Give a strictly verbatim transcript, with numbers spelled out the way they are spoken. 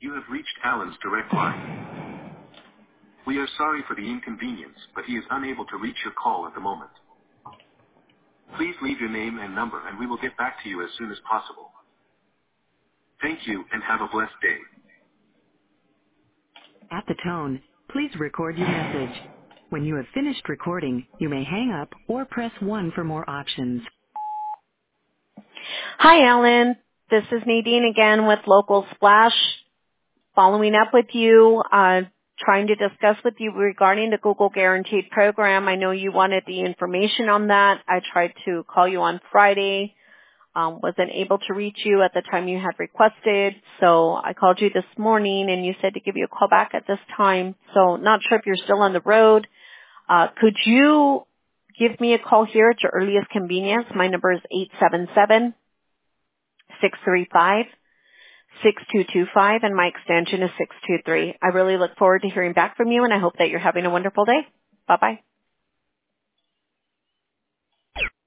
You have reached Alan's direct line. We are sorry for the inconvenience, but he is unable to reach your call at the moment. Please leave your name and number and we will get back to you as soon as possible. Thank you and have a blessed day. At the tone, please record your message. When you have finished recording, you may hang up or press one for more options. Hi, Alan. This is Nadine again with Local Splash. Following up with you, uh, trying to discuss with you regarding the Google Guaranteed program. I know you wanted the information on that. I tried to call you on Friday. Um, wasn't able to reach you at the time you had requested. So I called you this morning and you said to give you a call back at this time. So not sure if you're still on the road. Uh, could you give me a call here at your earliest convenience? My number is eight seven seven, six three five, six two two five and my extension is six two three. I really look forward to hearing back from you and I hope that you're having a wonderful day. Bye-bye.